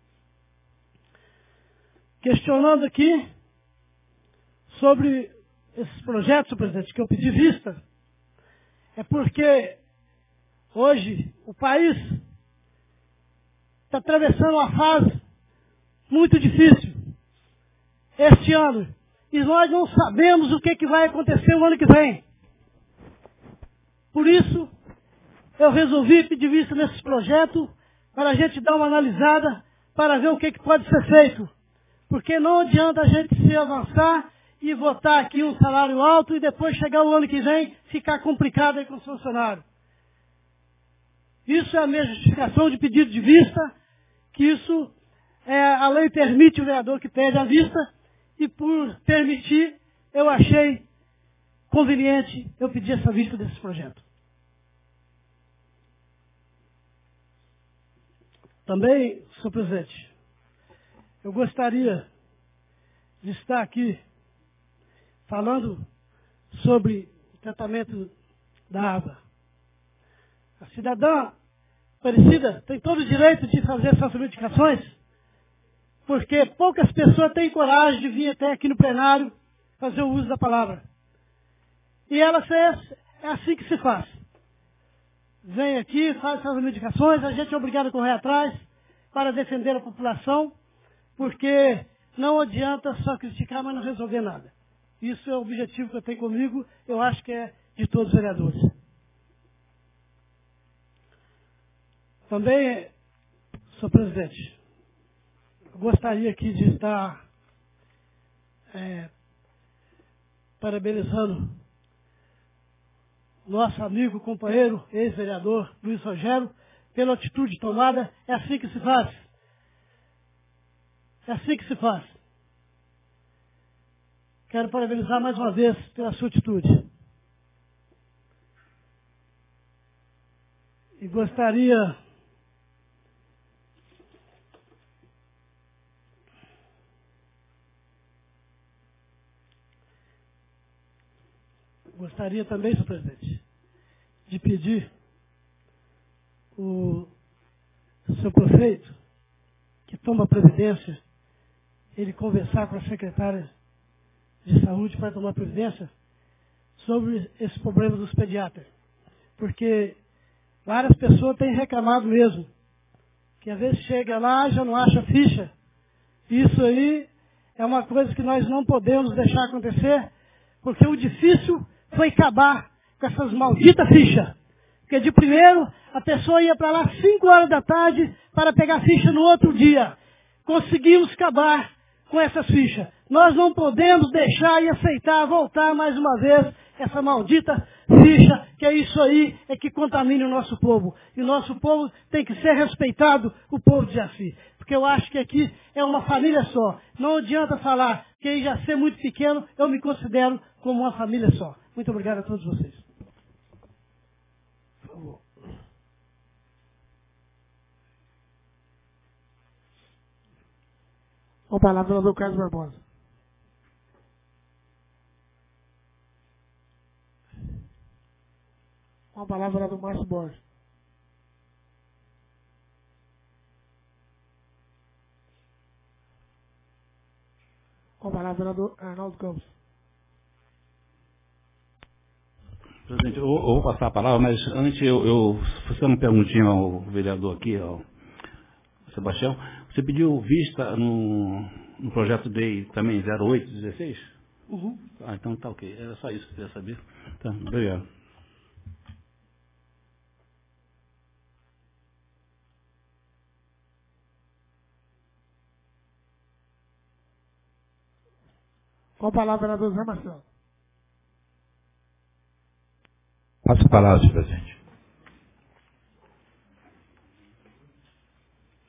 Questionando aqui sobre esses projetos, senhor presidente, que eu pedi vista, é porque hoje o país está atravessando uma fase muito difícil este ano. E nós não sabemos o que, que vai acontecer o ano que vem. Por isso, eu resolvi pedir vista nesse projeto para a gente dar uma analisada, para ver o que, que pode ser feito. Porque não adianta a gente se avançar e votar aqui um salário alto e depois chegar o ano que vem ficar complicado aí com os funcionários. Isso é a minha justificação de pedido de vista, que isso, é, a lei permite o vereador que pede a vista, e por permitir, eu achei conveniente eu pedir essa vista desse projeto. Também, senhor presidente, eu gostaria de estar aqui falando sobre o tratamento da água. A cidadã Aparecida tem todo o direito de fazer essas reivindicações, porque poucas pessoas têm coragem de vir até aqui no plenário fazer o uso da palavra. E ela é assim que se faz. Vem aqui, faz essas reivindicações, a gente é obrigado a correr atrás para defender a população, porque não adianta só criticar, mas não resolver nada. Isso é o objetivo que eu tenho comigo, eu acho que é de todos os vereadores. Também, senhor presidente, eu gostaria aqui de estar é, parabenizando nosso amigo, companheiro, ex-vereador Luiz Rogério, pela atitude tomada. É assim que se faz. É assim que se faz. Quero parabenizar mais uma vez pela sua atitude. E gostaria Gostaria também, senhor presidente, de pedir o seu prefeito, que toma providência, ele conversar com a secretária de saúde para tomar providência sobre esse problema dos pediatras. Porque várias pessoas têm reclamado mesmo, que às vezes chega lá e já não acha ficha. Isso aí é uma coisa que nós não podemos deixar acontecer, porque o difícil foi acabar com essas malditas fichas. Porque de primeiro, a pessoa ia para lá cinco horas da tarde para pegar ficha no outro dia. Conseguimos acabar com essas fichas. Nós não podemos deixar e aceitar voltar mais uma vez essa maldita ficha, que é isso aí, é que contamina o nosso povo. E o nosso povo tem que ser respeitado, o povo de Jaci. Porque eu acho que aqui é uma família só. Não adianta falar que em Jaci é muito pequeno, eu me considero como uma família só. Muito obrigado a todos vocês. Por favor.
Com a palavra do Carlos Barbosa. Com a palavra do Márcio Borges. Com a palavra do Arnaldo Campos.
Presidente, eu, eu vou passar a palavra, mas antes eu, eu fazer uma perguntinha ao vereador aqui, ao Sebastião. Você pediu vista no, no projeto D E I também, zero oito dezesseis?
Uhum.
Ah, então tá ok. Era só isso que eu queria saber. Tá, obrigado.
Com a palavra do Zé Marcelo.
Passo a palavra, senhor presidente.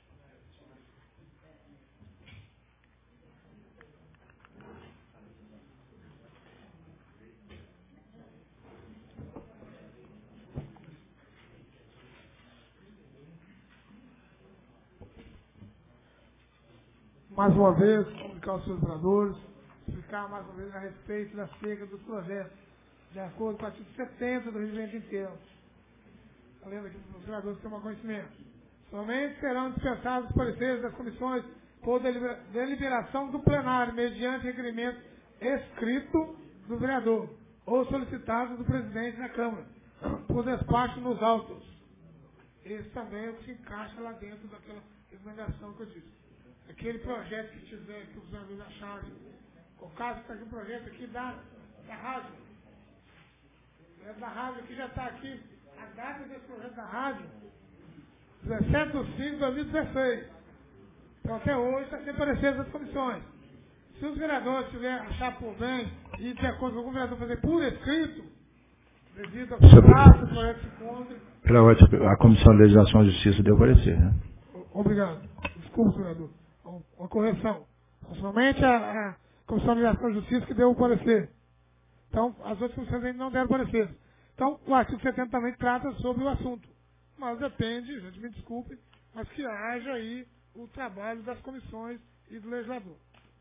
mais uma vez, comunicar aos seus vereadores, explicar mais uma vez a respeito da seca dos projetos, de acordo com o artigo setenta do regimento interno. Está lendo aqui para os vereadores que tomam conhecimento. Somente serão dispensados os pareceres das comissões por delibera- deliberação do plenário, mediante requerimento escrito do vereador ou solicitado do presidente da Câmara, por despacho nos autos. Esse também é o que se encaixa lá dentro daquela recomendação que eu disse. Aquele projeto que tiver, que os vereadores acharem, o caso que está aqui, um projeto aqui da, da rádio. O projeto da rádio aqui já está aqui, a data desse projeto da rádio, dezessete de cinco de dois mil e dezesseis. Então até hoje está sem parecer das comissões. Se os vereadores tiverem achar por bem e de acordo com algum vereador fazer por escrito, devido ao contrato, o projeto se encontra.
Pela ordem, a Comissão de Legislação e Justiça deu parecer, né?
Obrigado. Desculpe, vereador. Uma correção. Somente a, a Comissão de Legislação e Justiça que deu o parecer. Então, as outras comissões ainda não deram parecer. Então, o artigo setenta também trata sobre o assunto. Mas depende, gente, me desculpe, mas que haja aí o trabalho das comissões e do legislador.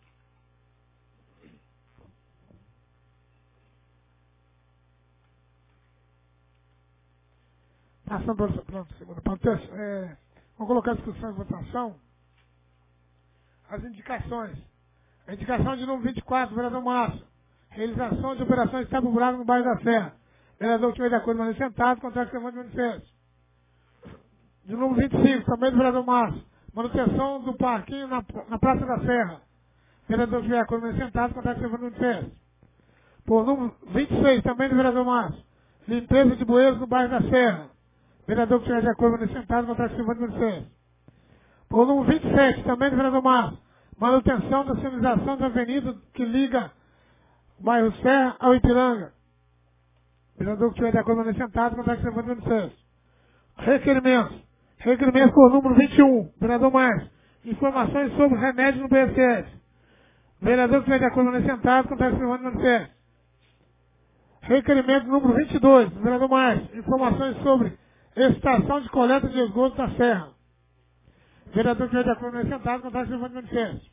Passando para a segunda parte, é, vamos colocar a discussão em votação. As indicações. A indicação de número vinte e quatro, vereador Márcio. Realização de operações de Cabo Buraco no bairro da Serra. Vereador que tiver de acordo, mas sentado, contrato que de manifesto. De número vinte e cinco, também do vereador Márcio. Manutenção do parquinho na, na Praça da Serra. Vereador que tiver de acordo, mas sentado, contrato que de manifesto. Por número vinte e seis, também do vereador Márcio. Limpeza de bueiros no bairro da Serra. Vereador que tiver de acordo, mas sentado, contrato que de manifesto. Por número vinte e sete, também do vereador Márcio. Manutenção da sinalização da avenida que liga o bairro Serra ao Ipiranga. Vereador que tiver de acordo, mas sentado, contrato que de manifesto. Requerimentos. Requerimento por número vinte e um, vereador Márcio. Informações sobre remédio no B S S. Vereador que tiver de acordo, mas sentado, contrato que de manifesto. Requerimento número vinte e dois, vereador Márcio. Informações sobre estação de coleta de esgoto da Serra. Vereador que tiver de acordo, mas sentado, contrato que de manifesto.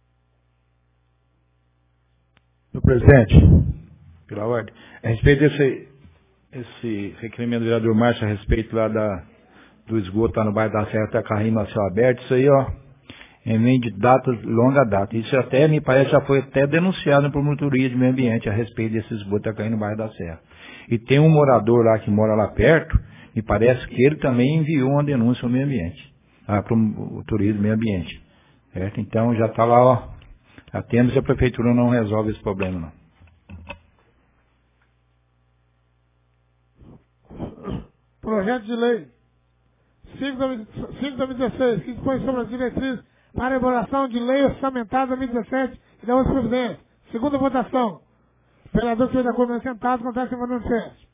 Senhor presidente, pela ordem, a respeito desse esse requerimento do vereador Márcio a respeito lá da, do esgoto lá no bairro da Serra até Carrinho a céu aberto, isso aí, ó, é vem de data, longa data. Isso até, me parece, já foi até denunciado na Promotoria de Meio Ambiente a respeito desse esgoto que está caindo no bairro da Serra. E tem um morador lá que mora lá perto, me parece que ele também enviou uma denúncia ao meio ambiente, à Promotoria do Meio Ambiente. Certo? Então já está lá, ó, já temos e a Prefeitura não resolve esse problema, não.
Projeto de lei cinco de dois mil e dezesseis, que dispõe sobre as diretrizes para a elaboração de lei orçamentária de dois mil e dezessete e da outra providência. Segunda votação. Vereador que estiver de acordo, mas sentado, contrato que manifesto.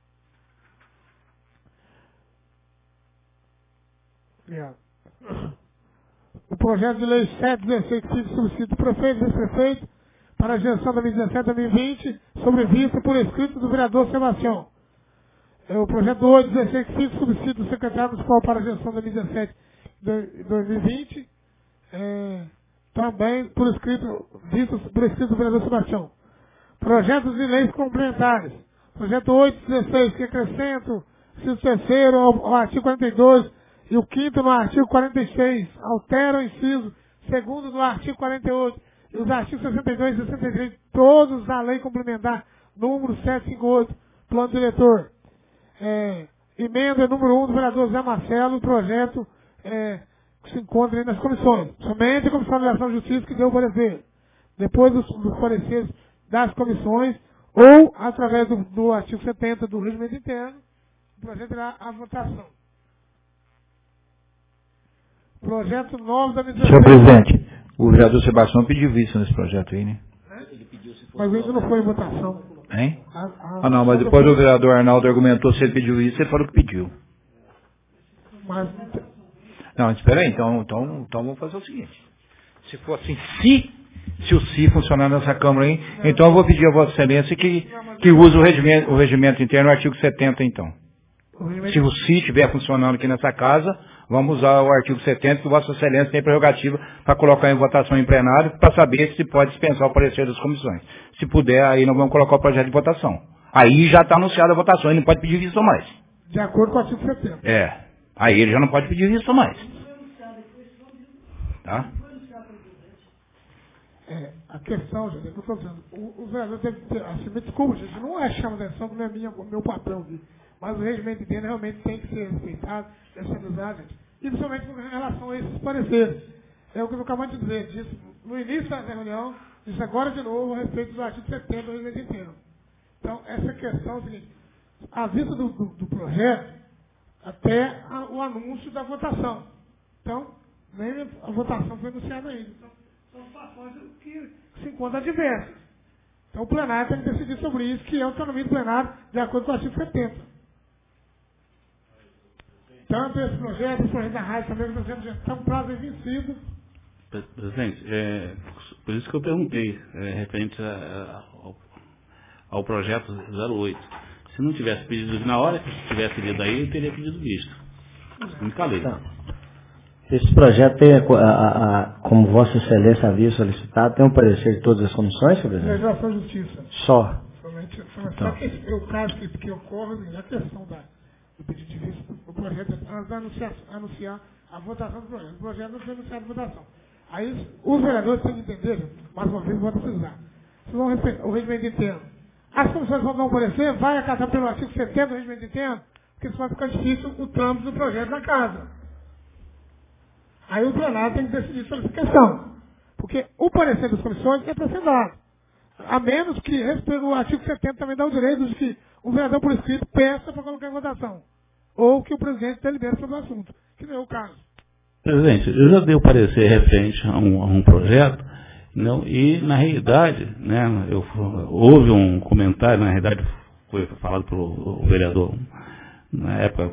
Obrigado. O projeto de lei sete de dezesseis, que fica subsídio do prefeito e vice-prefeito para a gestão dois mil e dezessete a dois mil e vinte, sobre vista por escrito do vereador Sebastião. É o projeto oito de dezesseis, que fica subsídio do secretário municipal para a gestão dois mil e dezessete e dois mil e vinte, é, também por escrito, visto por escrito do vereador Sebastião. Projetos de leis complementares. Projeto oito de dezesseis, que acrescenta o inciso terceiro ao, ao artigo quarenta e dois e o quinto no artigo quarenta e seis, altera o inciso segundo no artigo quarenta e oito e os artigos sessenta e dois e sessenta e três, todos da lei complementar número setecentos e cinquenta e oito, plano diretor. É, emenda número um do vereador Zé Marcelo, o projeto é, que se encontra aí nas comissões. Somente a Comissão de Legislação e Justiça que deu o parecer. Depois dos, dos pareceres das comissões, ou através do, do artigo setenta do regimento interno, o projeto irá à votação. Projeto nove da medida.
Senhor presidente, o vereador Sebastião pediu isso nesse projeto aí, né?
Mas ainda não foi em votação.
Hein?
A, a,
ah, não, mas depois o vereador Arnaldo argumentou se ele pediu isso, ele falou que pediu.
Mas...
Não, espera aí, então, então, então vamos fazer o seguinte. Se for assim, se, se o se funcionar nessa Câmara aí, então eu vou pedir a Vossa Excelência que, que use o regimento, o regimento interno, o artigo setenta, então. Se o se estiver funcionando aqui nessa casa, vamos usar o artigo setenta, que Vossa Excelência tem prerrogativa para colocar em votação em plenário, para saber se pode dispensar o parecer das comissões. Se puder, aí nós vamos colocar o projeto de votação. Aí já está anunciada a votação, ele não pode pedir vista mais.
De acordo com o artigo setenta.
É. Aí ele já não pode pedir vista mais. Tá?
É, a questão, gente, é que eu estou dizendo, o, o vereador deve ter, assim, me desculpa, gente, não é chamar atenção, que não é minha, o meu papel aqui, mas o regimento interno realmente tem que ser respeitado, descentralizado, gente, e principalmente em relação a esses pareceres. É o que eu acabei de dizer, disse no início da reunião, disse agora de novo a respeito do artigo setenta do regimento interno. Então, essa questão é o seguinte, à vista do, do, do projeto, até a, o anúncio da votação. Então, nem a votação foi anunciada ainda. Então, são situações que se encontram adversas. Então, o plenário tem que decidir sobre isso, que é a autonomia do plenário, de acordo com o artigo setenta. Tanto esse projeto, esse projeto da rádio também, que nós temos já um prazo vencido.
Presidente, é, por isso que eu perguntei, é, referente a, a, ao, ao projeto zero oito. Se não tivesse pedido na hora, se tivesse lido aí, eu teria pedido visto. Não me calei.
Então, esse projeto tem, a, a, a, como Vossa Excelência havia solicitado, tem um parecer de todas as comissões, senhor presidente?
Legislação e Justiça.
Só.
Somente, somente então. Só que é o caso que, que ocorre, a questão da, do pedido de vista, o projeto, antes de anunciar, anunciar a votação do projeto. O projeto não foi anunciado a votação. Aí os vereadores têm que entender, mais uma vez, vou precisar. Vocês vão respeitar o regimento interno. As comissões vão dar um parecer, vai acatar pelo artigo setenta do regimento interno, porque isso vai ficar difícil o trâmite do projeto na casa. Aí o plenário tem que decidir sobre essa questão. Porque o parecer das comissões é para ser dado. A menos que, respeito o artigo setenta, também dá o direito de que o vereador por escrito peça para colocar em votação. Ou que o presidente delibere sobre o assunto, que não é o caso.
Presidente, eu já dei o parecer referente a um, a um projeto, não, e na realidade, né, eu, houve um comentário, na realidade foi falado pelo vereador, na época,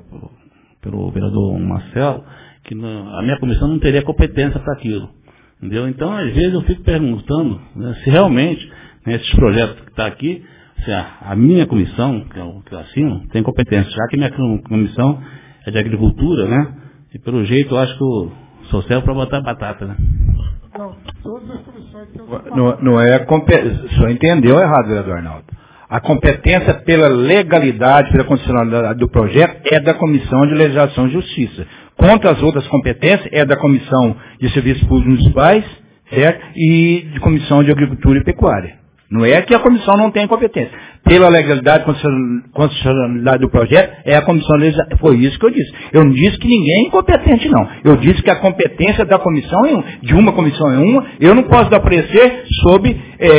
pelo vereador Marcelo, que não, a minha comissão não teria competência para aquilo. Entendeu? Então, às vezes, eu fico perguntando, né, se realmente, né, esses projetos que estão aqui, se a, a minha comissão, que eu, que eu assino, tem competência, já que minha comissão é de agricultura, né? E pelo jeito, eu acho que eu sou céu para botar batata, né?
Não, todas as comissões têm
não, não é competência. O senhor entendeu errado, vereador Arnaldo. A competência pela legalidade, pela constitucionalidade do projeto, é da Comissão de Legislação e Justiça. Quanto às outras competências, é da Comissão de Serviços Públicos Municipais, certo? E de Comissão de Agricultura e Pecuária. Não é que a comissão não tem competência. Pela legalidade e constitucionalidade do projeto, é a comissão legislativa. Foi isso que eu disse. Eu não disse que ninguém é incompetente, não. Eu disse que a competência da comissão é um, de uma comissão é uma. Eu não posso dar parecer sobre é,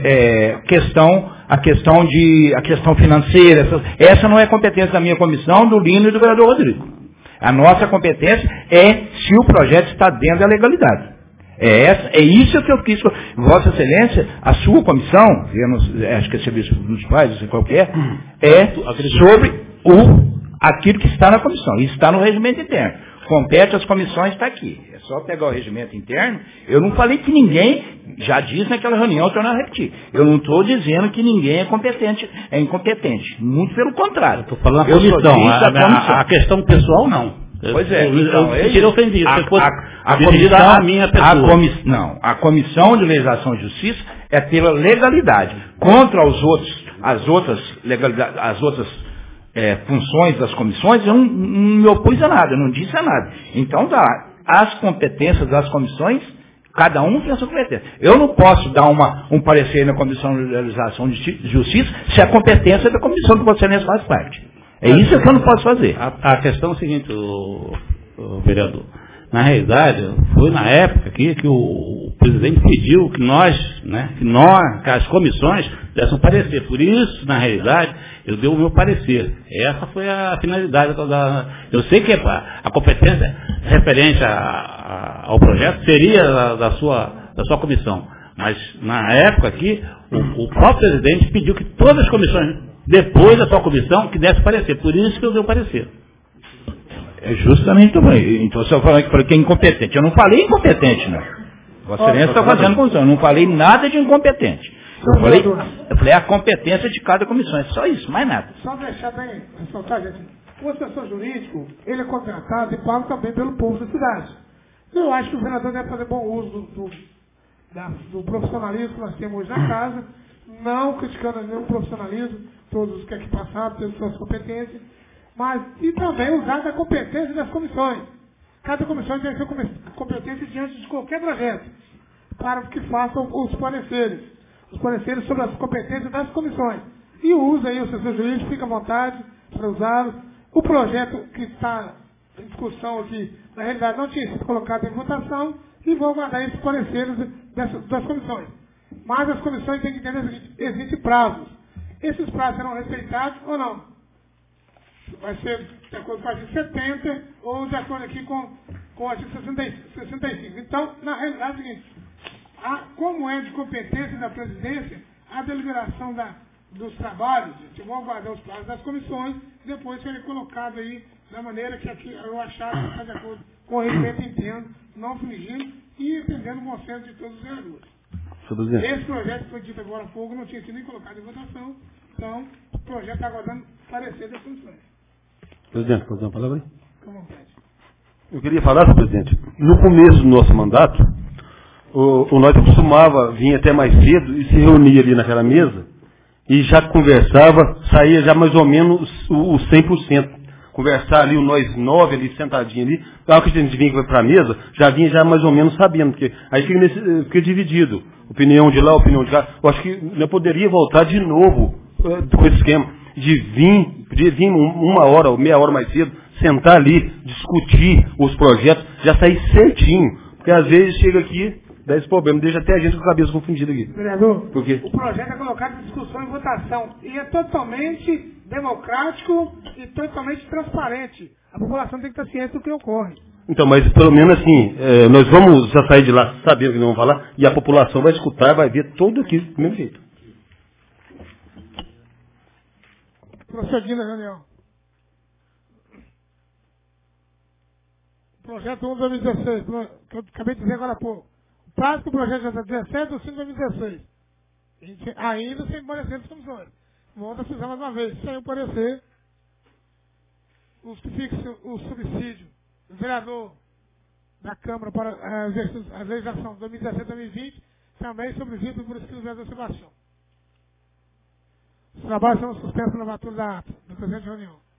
é, questão, a questão de a questão financeira. Essa, essa não é competência da minha comissão, do Lino e do vereador Rodrigo. A nossa competência é se o projeto está dentro da legalidade. É, essa, é isso que eu quis. Vossa Excelência, a sua comissão, eu não, acho que é serviço dos pais, não sei qual que é, é sobre o, aquilo que está na comissão. Isso está no regimento interno. Compete às comissões, está aqui. É só pegar o regimento interno. Eu não falei que ninguém, já disse naquela reunião, eu não repetir. Eu não estou dizendo que ninguém é competente, é incompetente. Muito pelo contrário.
Estou falando da comissão. A, a, a questão pessoal, não.
Pois é,
eu,
então,
eu, eu, eu ofendido.
A,
a,
a, a, comissão,
a minha pessoa.
A comiss, não, a Comissão de Legislação e Justiça é pela legalidade. Contra os outros, as outras, legalidade, as outras é, funções das comissões, eu não, não me opus a nada, eu não disse a nada. Então, dá, as competências das comissões, cada um tem a sua competência. Eu não posso dar uma, um parecer na Comissão de Legislação e Justiça se a competência da comissão que você faz parte. É isso que eu não posso fazer.
A, a questão é o seguinte, o, o vereador. Na realidade, foi na época que, que o, o presidente pediu que nós, né, que nós, que as comissões, dessem um parecer. Por isso, na realidade, eu dei o meu parecer. Essa foi a finalidade da. Eu sei que a, a competência referente a, a, ao projeto seria da, da, sua, da sua comissão. Mas, na época aqui, o, o próprio presidente pediu que todas as comissões, depois da sua comissão, que desse parecer. Por isso que eu dei o parecer.
É justamente também. Então você falou que é incompetente. Eu não falei incompetente, não. Vossa Excelência está fazendo confusão. Eu não falei nada de incompetente. Eu falei, eu falei a competência de cada comissão. É só isso, mais nada.
Só deixar bem ressaltar, gente. o assessor jurídico, ele é contratado e pago também pelo povo da cidade. Eu acho que o vereador deve fazer bom uso do, do, da, do profissionalismo que nós temos hoje na casa, não criticando nenhum profissionalismo, todos os que aqui passaram, têm suas competências, mas e também usar da competência das comissões. Cada comissão tem sua competência diante de qualquer projeto, para que façam os pareceres, os pareceres sobre as competências das comissões. E usa aí o assessor jurídico, fica à vontade para usá-lo. O projeto que está em discussão aqui, na realidade não tinha sido colocado em votação, e vou aguardar esses pareceres dessas, das comissões. Mas as comissões têm que entender o seguinte, existem prazos. Esses prazos serão respeitados ou não? Vai ser de acordo com o artigo setenta ou de acordo aqui com, com o artigo sessenta e cinco. Então, na realidade é o seguinte, a, como é de competência da presidência, a deliberação da, dos trabalhos, eu vou aguardar os prazos das comissões, depois serem colocado aí da maneira que aqui eu achar que está de acordo com o regimento interno, não fingindo e entendendo o consenso de todos os vereadores. Esse projeto que foi dito agora há pouco não tinha sido nem colocado em votação, então o projeto está aguardando parecer das comissões.
Presidente, pode dar uma palavra aí?
Com vontade.
Eu queria falar, senhor presidente, no começo do nosso mandato, o, o nós costumava vir até mais cedo e se reunia ali naquela mesa e já conversava, saía já mais ou menos o, o cem por cento. Conversar ali, o nós nove ali, sentadinho ali, na hora que a gente vinha para a mesa, já vinha já mais ou menos sabendo, porque aí fica, nesse, fica dividido, opinião de lá, opinião de cá. Eu acho que eu poderia voltar de novo uh, com esse esquema, de vir, de vir uma hora ou meia hora mais cedo, sentar ali, discutir os projetos, já sair certinho, porque às vezes chega aqui, dá esse problema, deixa até a gente com a cabeça confundida aqui.
Vereador,
por quê?
O projeto é colocado em discussão e votação, e é totalmente democrático e totalmente transparente. A população tem que estar ciente do que ocorre.
Então, mas pelo menos assim, é, nós vamos já sair de lá sabendo que não vamos falar, e a população vai escutar, vai ver tudo aqui do mesmo jeito.
Prosseguindo a reunião. Projeto um de dois mil e dezesseis, que eu acabei de dizer agora há pouco. O prazo do projeto já está dezessete de cinco de dois mil e dezesseis. Ainda sem parecer das comissões. Vamos precisar mais uma vez, sem o parecer, os que fixam o subsídio do vereador da Câmara para a, a legislação dois mil e dezessete a dois mil e vinte, também subsídio por escrito do vereador Sebastião. Os trabalhos são suspensos pela leitura da ata, do presente reunião.